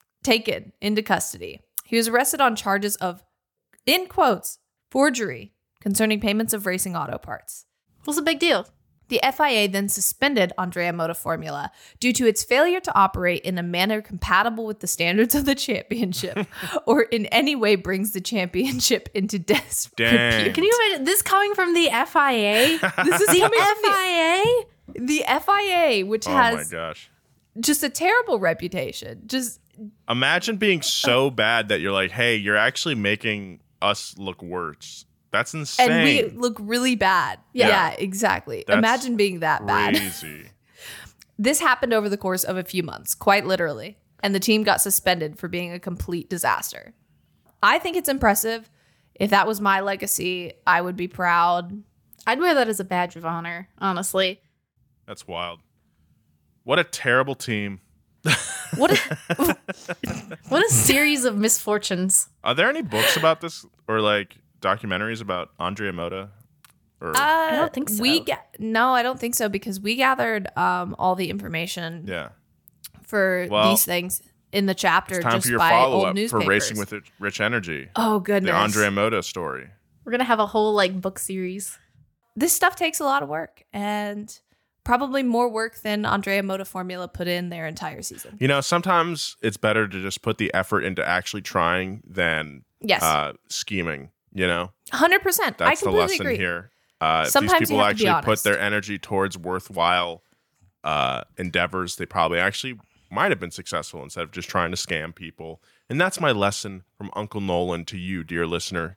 Speaker 8: taken into custody. He was arrested on charges of, in quotes, forgery concerning payments of racing auto parts.
Speaker 9: What's the big deal?
Speaker 8: The F I A then suspended Andrea Moda Formula due to its failure to operate in a manner compatible with the standards of the championship or in any way brings the championship into disrepute.
Speaker 7: Dang.
Speaker 9: Can you imagine this coming from the F I A?
Speaker 8: This is
Speaker 9: The
Speaker 8: coming
Speaker 9: F
Speaker 8: from the,
Speaker 9: I
Speaker 8: the F I A, which
Speaker 7: Oh my
Speaker 8: has
Speaker 7: gosh.
Speaker 8: just a terrible reputation. Just
Speaker 7: Imagine being so bad that you're like, hey, you're actually making us look worse. That's insane.
Speaker 8: and we look really bad.
Speaker 7: Yeah.
Speaker 8: Yeah, exactly.
Speaker 7: That's
Speaker 8: Imagine being that bad.
Speaker 7: Crazy.
Speaker 8: This happened over the course of a few months, quite literally, and the team got suspended for being a complete disaster. I think it's impressive. If that was my legacy, I would be proud.
Speaker 9: A. I'd wear that as a badge of honor, honestly.
Speaker 7: That's wild. What a terrible team.
Speaker 9: What a what a series of misfortunes.
Speaker 7: Are there any books about this or like documentaries about Andrea Moda? Or
Speaker 8: I
Speaker 9: don't think so.
Speaker 8: We ga- no, I don't think so because we gathered um, all the information
Speaker 7: yeah.
Speaker 8: for
Speaker 7: Well,
Speaker 8: these things in the chapter
Speaker 7: It's time
Speaker 8: just
Speaker 7: for your
Speaker 8: by
Speaker 7: follow
Speaker 8: old
Speaker 7: up for
Speaker 8: newspapers.
Speaker 7: Racing with Rich Energy.
Speaker 8: Oh goodness,
Speaker 7: The Andrea Moda story.
Speaker 9: We're gonna have a whole like book series.
Speaker 8: This stuff takes a lot of work and probably more work than Andrea Moda Formula put in their entire season.
Speaker 7: You know, sometimes it's better to just put the effort into actually trying than
Speaker 8: Yes,
Speaker 7: uh, scheming, you know?
Speaker 8: one hundred percent. I
Speaker 7: That's the
Speaker 8: completely
Speaker 7: lesson
Speaker 8: agree.
Speaker 7: here. Uh, if
Speaker 8: Sometimes
Speaker 7: these
Speaker 8: you
Speaker 7: people
Speaker 8: have to be
Speaker 7: actually put
Speaker 8: honest.
Speaker 7: their energy towards worthwhile uh, endeavors, they probably actually might have been successful instead of just trying to scam people. And that's my lesson from Uncle Nolan to you, dear listener.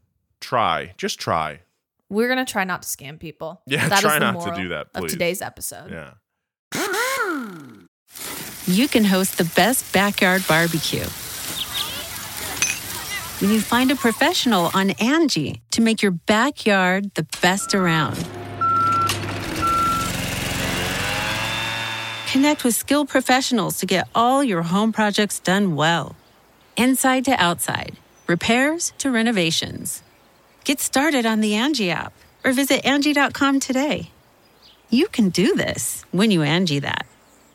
Speaker 7: Try. Just try.
Speaker 8: We're gonna try not to scam people.
Speaker 7: Yeah,
Speaker 8: That is
Speaker 7: try
Speaker 8: the
Speaker 7: not to
Speaker 8: moral
Speaker 7: do that,
Speaker 8: of
Speaker 7: please.
Speaker 8: today's episode.
Speaker 7: Yeah.
Speaker 1: you can host the best backyard barbecue. When you find a professional on Angie to make your backyard the best around. Connect with skilled professionals to get all your home projects done well. Inside to outside, repairs to renovations. Get started on the Angie app or visit Angie dot com today. You can do this when you Angie that.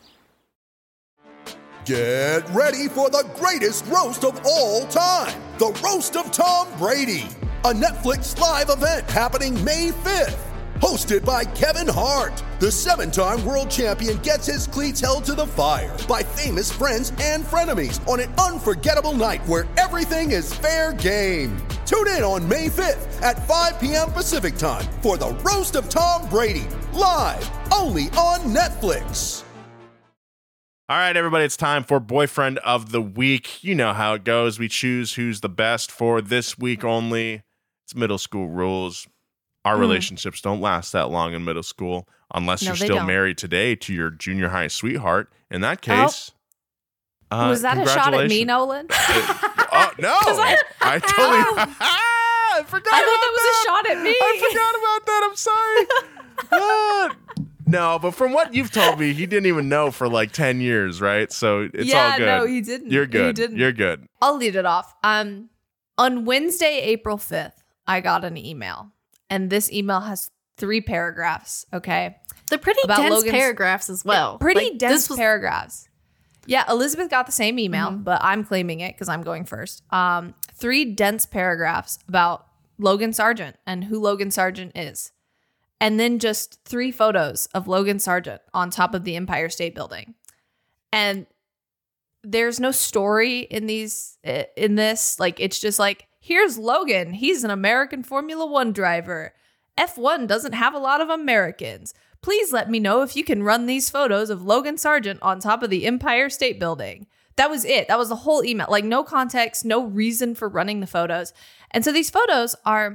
Speaker 10: Get ready for the greatest roast of all time, the Roast of Tom Brady, a Netflix live event happening May fifth. Hosted by Kevin Hart, the seven-time world champion gets his cleats held to the fire by famous friends and frenemies on an unforgettable night where everything is fair game. Tune in on May fifth at five p.m. Pacific time for the Roast of Tom Brady, live only on Netflix.
Speaker 7: All right, everybody, it's time for Boyfriend of the Week. You know how it goes. We choose who's the best for this week only. It's middle school rules. Our mm. relationships don't last that long in middle school unless no, you're still don't. married today to your junior high sweetheart. In that case,
Speaker 8: oh. uh, was that a shot at me, Nolan?
Speaker 7: uh, oh, no. I, I totally I forgot
Speaker 8: I
Speaker 7: about
Speaker 8: thought that was
Speaker 7: that.
Speaker 8: a shot at me.
Speaker 7: I forgot about that. I'm sorry. uh, no, but from what you've told me, he didn't even know for like ten years, right? So it's
Speaker 8: yeah,
Speaker 7: all good.
Speaker 8: Yeah, no, he didn't.
Speaker 7: You're good.
Speaker 8: He didn't.
Speaker 7: You're good.
Speaker 8: I'll lead it off. Um, on Wednesday, April fifth, I got an email. And this email has three paragraphs, okay?
Speaker 9: They're pretty
Speaker 8: About
Speaker 9: dense
Speaker 8: Logan's,
Speaker 9: paragraphs as well.
Speaker 8: Pretty
Speaker 9: like,
Speaker 8: dense
Speaker 9: was-
Speaker 8: paragraphs. Yeah, Elizabeth got the same email,
Speaker 9: mm-hmm.
Speaker 8: but I'm claiming it because I'm going first. Um, three dense paragraphs about Logan Sargent and who Logan Sargent is. And then just three photos of Logan Sargent on top of the Empire State Building. And there's no story in these in this. Like, it's just like, here's Logan. He's an American Formula One driver. F one doesn't have a lot of Americans. Please let me know if you can run these photos of Logan Sargent on top of the Empire State Building. That was it. That was the whole email. Like, no context, no reason for running the photos. And so these photos are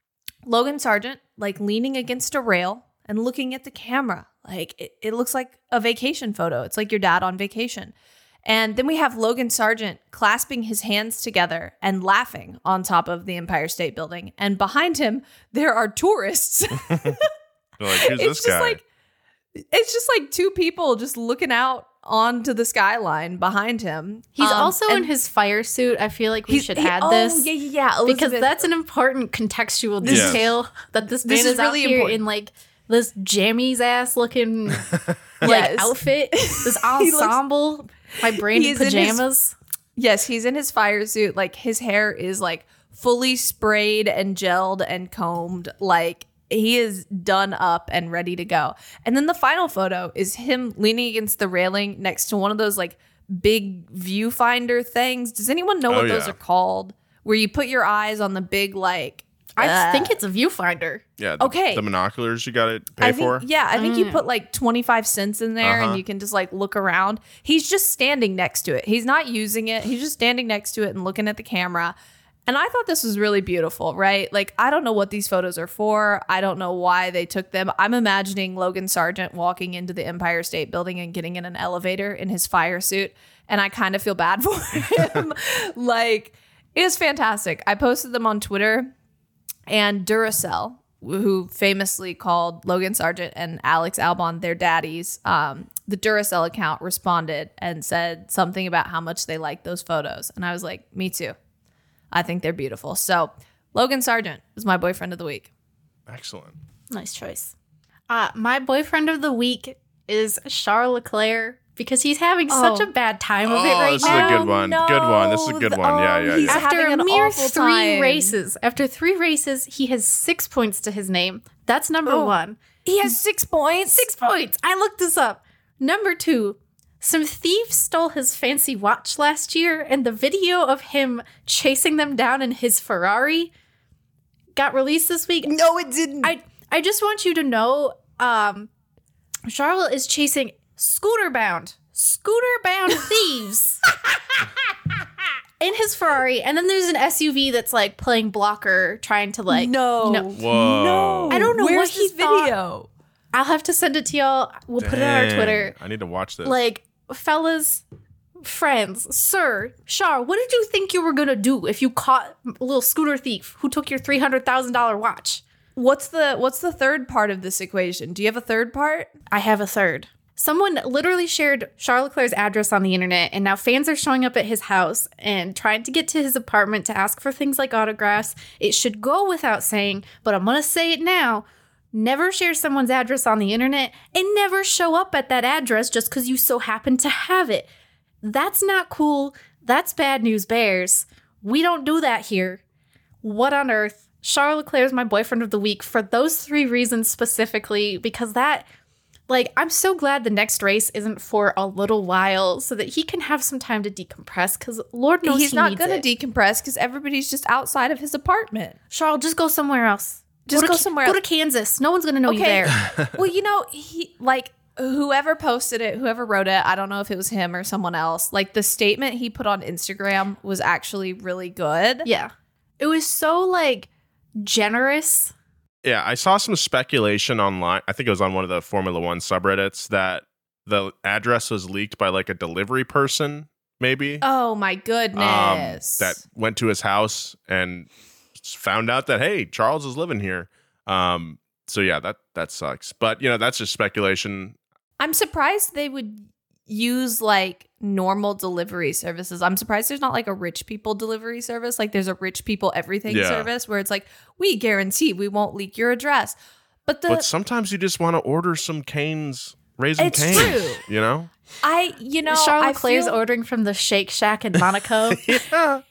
Speaker 8: Logan Sargent, like, leaning against a rail and looking at the camera. Like, it, it looks like a vacation photo. It's like your dad on vacation. And then we have Logan Sargent clasping his hands together and laughing on top of the Empire State Building. And behind him, there are tourists.
Speaker 7: like, who's
Speaker 8: it's
Speaker 7: this
Speaker 8: just
Speaker 7: guy?
Speaker 8: like it's just like two people just looking out onto the skyline behind him.
Speaker 9: He's
Speaker 8: um,
Speaker 9: also in his fire suit. I feel like we should
Speaker 8: he,
Speaker 9: add
Speaker 8: oh,
Speaker 9: this.
Speaker 8: yeah, yeah, yeah.
Speaker 9: Because
Speaker 8: Elizabeth,
Speaker 9: that's an important contextual
Speaker 7: Yes.
Speaker 9: detail that this man
Speaker 8: This
Speaker 9: is,
Speaker 8: is
Speaker 9: out
Speaker 8: really
Speaker 9: here
Speaker 8: important.
Speaker 9: in like this jammies ass looking like
Speaker 8: Yes.
Speaker 9: outfit, this
Speaker 8: He looks-
Speaker 9: ensemble, my branded
Speaker 8: He's in his-
Speaker 9: pajamas.
Speaker 8: Yes, he's in his fire suit. Like, his hair is like fully sprayed and gelled and combed. Like, he is done up and ready to go. And then the final photo is him leaning against the railing next to one of those like big viewfinder things. Does anyone know
Speaker 7: Oh,
Speaker 8: what those
Speaker 7: yeah.
Speaker 8: are called? Where you put your eyes on the big like
Speaker 9: I
Speaker 8: uh,
Speaker 9: think it's a viewfinder.
Speaker 7: Yeah. The,
Speaker 8: Okay.
Speaker 7: The binoculars you got to pay
Speaker 8: I think,
Speaker 7: for.
Speaker 8: yeah, I think you put like twenty-five cents in there
Speaker 7: Uh-huh.
Speaker 8: and you can just like look around. He's just standing next to it. He's not using it. He's just standing next to it and looking at the camera. And I thought this was really beautiful, right? Like, I don't know what these photos are for. I don't know why they took them. I'm imagining Logan Sargent walking into the Empire State Building and getting in an elevator in his fire suit. And I kind of feel bad for him. Like, it is fantastic. I posted them on Twitter. And Duracell, who famously called Logan Sargent and Alex Albon their daddies, um, the Duracell account responded and said something about how much they liked those photos. And I was like, me too. I think they're beautiful. So Logan Sargent is my boyfriend of the week.
Speaker 7: Excellent.
Speaker 9: Nice choice. Uh, my boyfriend of the week is Charles Leclerc because he's having
Speaker 8: Oh.
Speaker 9: such a bad time of it
Speaker 7: Oh,
Speaker 9: right
Speaker 7: this is
Speaker 9: now.
Speaker 7: a good one. Good one. This is a good one. Yeah, yeah,
Speaker 8: he's
Speaker 7: yeah.
Speaker 9: After
Speaker 8: having
Speaker 9: a
Speaker 8: an
Speaker 9: mere
Speaker 8: awful
Speaker 9: three
Speaker 8: time.
Speaker 9: races, after three races, he has six points to his name. That's number
Speaker 8: Oh.
Speaker 9: one.
Speaker 8: He has six points.
Speaker 9: Six points. I looked this up. Number two, some thieves stole his fancy watch last year, and the video of him chasing them down in his Ferrari got released this week.
Speaker 8: No, it didn't.
Speaker 9: I I just want you to know, um, Charlotte is chasing scooter-bound, scooter-bound thieves in his Ferrari, and then there's an S U V that's like playing blocker, trying to like
Speaker 8: no.
Speaker 9: you know,
Speaker 7: Whoa.
Speaker 8: No.
Speaker 9: I don't know
Speaker 8: Where's
Speaker 9: what he
Speaker 8: this
Speaker 9: thought.
Speaker 8: video?
Speaker 9: I'll have to send it to y'all. We'll put it on our
Speaker 7: Dang.
Speaker 9: Twitter.
Speaker 7: I need to watch this.
Speaker 9: Like, fellas, friends, sir, Char, what did you think you were going to do if you caught a little scooter thief who took your three hundred thousand dollars watch?
Speaker 8: What's the what's the third part of this equation? Do you have a third part?
Speaker 9: I have a third. Someone literally shared Charles Leclerc's address on the internet, and now fans are showing up at his house and trying to get to his apartment to ask for things like autographs. It should go without saying, but I'm going to say it now. Never share someone's address on the internet and never show up at that address just because you so happen to have it. That's not cool. That's bad news bears. We don't do that here. What on earth? Charles Leclerc is my boyfriend of the week for those three reasons specifically, because that... Like, I'm so glad the next race isn't for a little while so that he can have some time to decompress, because Lord knows
Speaker 8: he's
Speaker 9: he
Speaker 8: not
Speaker 9: needs
Speaker 8: going
Speaker 9: it.
Speaker 8: to decompress because everybody's just outside of his apartment.
Speaker 9: Charles, just go somewhere else.
Speaker 8: Just
Speaker 9: go,
Speaker 8: go
Speaker 9: to,
Speaker 8: somewhere
Speaker 9: Go
Speaker 8: else.
Speaker 9: to Kansas. No one's going to know
Speaker 8: Okay.
Speaker 9: you there.
Speaker 8: Well, you know, he like whoever posted it, whoever wrote it, I don't know if it was him or someone else. Like the statement he put on Instagram was actually really good.
Speaker 9: Yeah. It was so, like, generous.
Speaker 7: Yeah, I saw some speculation online. I think it was on one of the Formula One subreddits that the address was leaked by like a delivery person, maybe.
Speaker 8: Oh my goodness.
Speaker 7: Um, that went to his house and found out that, hey, Charles is living here. Um, so yeah, that that sucks. But you know, that's just speculation.
Speaker 8: I'm surprised they would use like normal delivery services. I'm surprised there's not like a rich people delivery service. Like there's a rich people everything
Speaker 7: Yeah.
Speaker 8: service where it's like, we guarantee we won't leak your address. But the
Speaker 7: But sometimes you just want to order some Cane's Raisin
Speaker 8: It's
Speaker 7: Cane's,
Speaker 8: true.
Speaker 7: you know?
Speaker 8: I, you know,
Speaker 9: Charles
Speaker 8: I
Speaker 9: Leclerc's
Speaker 8: feel,
Speaker 9: ordering from the Shake Shack in Monaco.
Speaker 7: Yeah.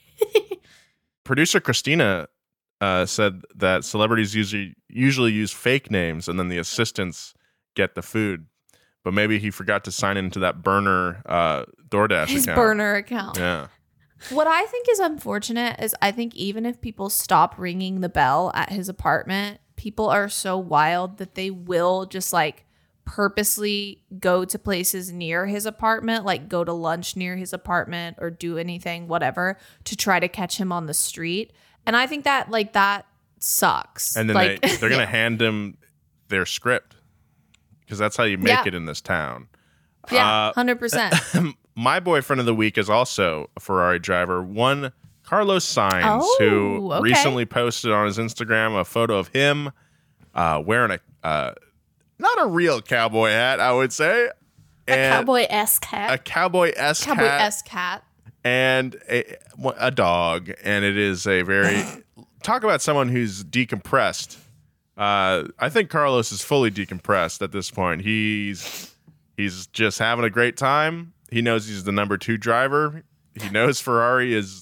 Speaker 7: Producer Christina uh, said that celebrities usually usually use fake names and then the assistants get the food. But maybe he forgot to sign into that burner uh, DoorDash
Speaker 8: his
Speaker 7: account.
Speaker 8: burner account.
Speaker 7: Yeah.
Speaker 8: What I think is unfortunate is I think even if people stop ringing the bell at his apartment, people are so wild that they will just like purposely go to places near his apartment, like go to lunch near his apartment or do anything, whatever, to try to catch him on the street. And I think that like that sucks.
Speaker 7: And then
Speaker 8: like,
Speaker 7: they, they're going to hand him their script because that's how you make
Speaker 8: Yeah.
Speaker 7: it in this town.
Speaker 8: yeah,
Speaker 7: Uh,
Speaker 8: one hundred percent.
Speaker 7: My boyfriend of the week is also a Ferrari driver, one Carlos Sainz,
Speaker 8: Oh,
Speaker 7: who
Speaker 8: okay.
Speaker 7: recently posted on his Instagram a photo of him uh, wearing a uh, not a real cowboy hat, I would say,
Speaker 9: A
Speaker 7: and
Speaker 9: cowboy-esque hat.
Speaker 7: a cowboy-esque
Speaker 8: Cowboy
Speaker 7: hat
Speaker 8: esque cat.
Speaker 7: and a, a dog, and it is a very talk about someone who's decompressed. Uh, I think Carlos is fully decompressed at this point. He's he's just having a great time. He knows he's the number two driver. He knows Ferrari is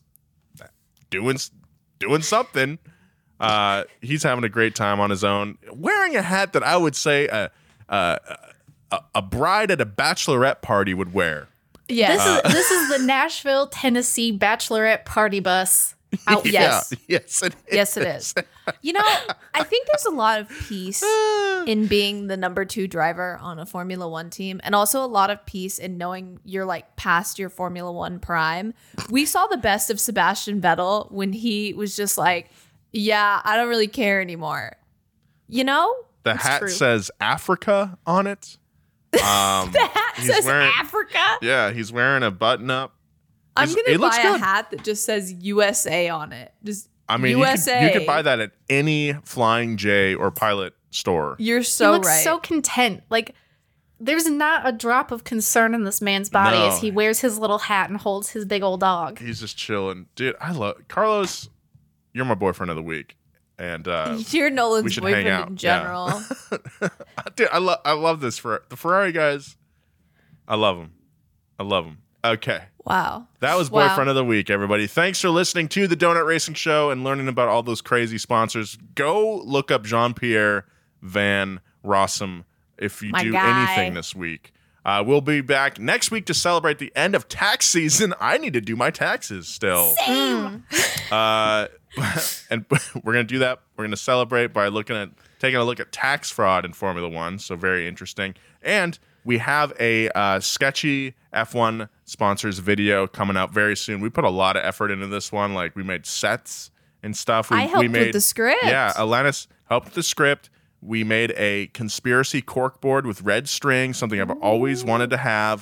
Speaker 7: doing doing something. Uh, he's having a great time on his own, wearing a hat that I would say a a, a, a bride at a bachelorette party would wear.
Speaker 8: Yeah.
Speaker 9: This is this is the Nashville, Tennessee bachelorette party bus outfit.
Speaker 8: Yes.
Speaker 7: Yeah, yes, it is.
Speaker 8: Yes, it is. You know, I think there's a lot of peace in being the number two driver on a Formula One team, and also a lot of peace in knowing you're like past your Formula One prime. We saw the best of Sebastian Vettel when he was just like, yeah, I don't really care anymore. You know?
Speaker 7: The
Speaker 9: It's
Speaker 7: hat
Speaker 9: true.
Speaker 7: says Africa on it. Um,
Speaker 8: The hat
Speaker 7: he's
Speaker 8: says
Speaker 7: wearing-
Speaker 8: Africa.
Speaker 7: Yeah, he's wearing a button up.
Speaker 8: I'm
Speaker 7: It's-
Speaker 8: going
Speaker 7: it
Speaker 8: to
Speaker 7: looks
Speaker 8: buy a
Speaker 7: good.
Speaker 8: hat that just says U S A on it. Just
Speaker 7: I mean,
Speaker 8: U S A.
Speaker 7: You, could, you could buy that at any Flying J or Pilot store.
Speaker 8: You're
Speaker 9: He
Speaker 8: so
Speaker 9: looks
Speaker 8: right.
Speaker 9: so content. Like, there's not a drop of concern in this man's body
Speaker 7: No.
Speaker 9: as he wears his little hat and holds his big old dog.
Speaker 7: He's just chilling. Dude, I love Carlos. You're my boyfriend of the week. And uh,
Speaker 8: You're
Speaker 7: we
Speaker 8: Nolan's
Speaker 7: should hang
Speaker 8: boyfriend
Speaker 7: out.
Speaker 8: in general.
Speaker 7: Yeah. Dude, I, lo- I love this. For the Ferrari guys, I love them. I love them. Okay.
Speaker 8: Wow.
Speaker 7: That was
Speaker 8: Wow.
Speaker 7: Boyfriend of the Week, everybody. Thanks for listening to the Donut Racing Show and learning about all those crazy sponsors. Go look up Jean-Pierre Van Rossum if you
Speaker 8: My
Speaker 7: do
Speaker 8: guy.
Speaker 7: anything this week. Uh, we'll be back next week to celebrate the end of tax season. I need to do my taxes still.
Speaker 9: Same.
Speaker 7: Uh, and we're going to do that. We're going to celebrate by looking at taking a look at tax fraud in Formula One. So very interesting. And we have a uh, sketchy F one sponsors video coming out very soon. We put a lot of effort into this one. Like we made sets and stuff. We,
Speaker 8: I helped
Speaker 7: we made,
Speaker 8: with the script.
Speaker 7: Yeah, Alanis helped with the script. We made a conspiracy corkboard with red string, something I've always wanted to have.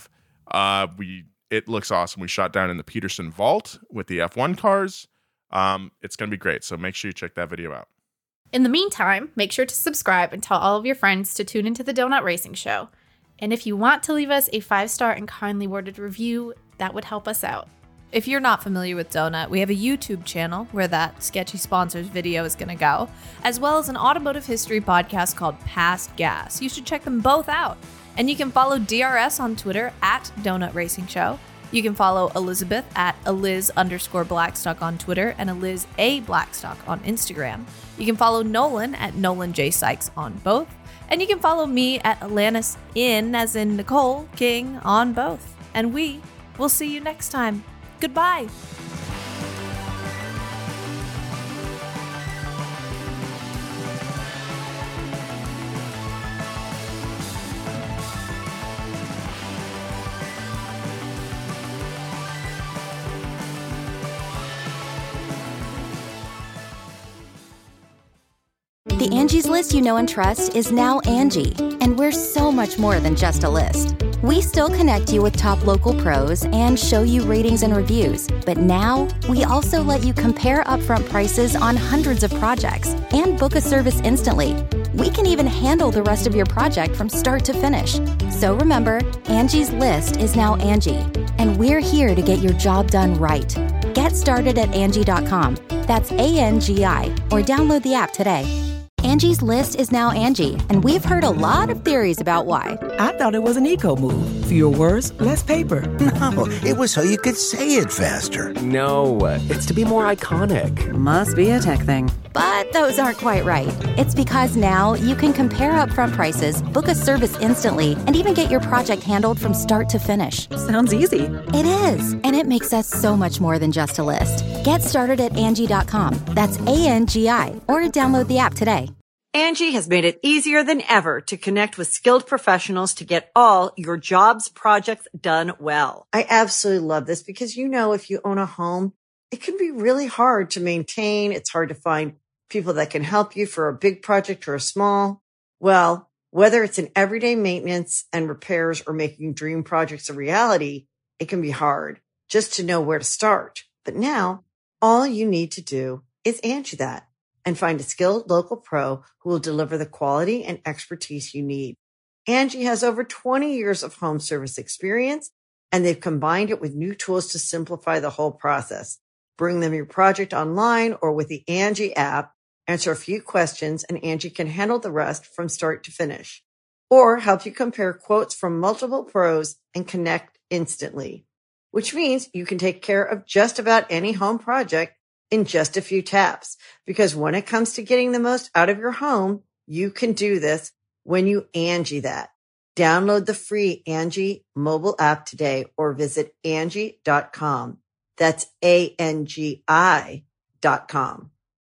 Speaker 7: Uh, we it looks awesome. We shot down in the Peterson Vault with the F one cars. Um, it's going to be great. So make sure you check that video out.
Speaker 9: In the meantime, make sure to subscribe and tell all of your friends to tune into the Donut Racing Show. And if you want to leave us a five-star and kindly worded review, that would help us out.
Speaker 8: If you're not familiar with Donut, we have a YouTube channel where that sketchy sponsors video is going to go, as well as an automotive history podcast called Past Gas. You should check them both out. And you can follow D R S on Twitter at Donut Racing Show. You can follow Elizabeth at Eliz underscore Blackstock on Twitter and Eliz A Blackstock on Instagram. You can follow Nolan at Nolan J Sykes on both. And you can follow me at Alanis in, as in Nicole King, on both. And we will see you next time. Goodbye.
Speaker 3: The Angie's List you know and trust is now Angie, and we're so much more than just a list. We still connect you with top local pros and show you ratings and reviews, but now we also let you compare upfront prices on hundreds of projects and book a service instantly. We can even handle the rest of your project from start to finish. So remember, Angie's List is now Angie, and we're here to get your job done right. Get started at Angie dot com. That's A N G I, or download the app today. Angie's List is now Angie, and we've heard a lot of theories about why.
Speaker 4: I thought it was an eco move. Fewer words, less paper.
Speaker 5: No, it was so you could say it faster.
Speaker 6: No, it's to be more iconic.
Speaker 11: Must be a tech thing.
Speaker 3: But those aren't quite right. It's because now you can compare upfront prices, book a service instantly, and even get your project handled from start to finish.
Speaker 11: Sounds easy.
Speaker 3: It is, and it makes us so much more than just a list. Get started at Angie dot com. That's A N G I, or download the app today.
Speaker 2: Angie has made it easier than ever to connect with skilled professionals to get all your jobs projects done well. I absolutely love this because, you know, if you own a home, it can be really hard to maintain. It's hard to find people that can help you for a big project or a small. Well, whether it's in everyday maintenance and repairs or making dream projects a reality, it can be hard just to know where to start. But now all you need to do is Angie that and find a skilled local pro who will deliver the quality and expertise you need. Angie has over twenty years of home service experience, and they've combined it with new tools to simplify the whole process. Bring them your project online or with the Angie app, answer a few questions, and Angie can handle the rest from start to finish. Or help you compare quotes from multiple pros and connect instantly, which means you can take care of just about any home project in just a few taps. Because when it comes to getting the most out of your home, you can do this when you Angie that. Download the free Angie mobile app today or visit Angie dot com. That's A N G I dot com.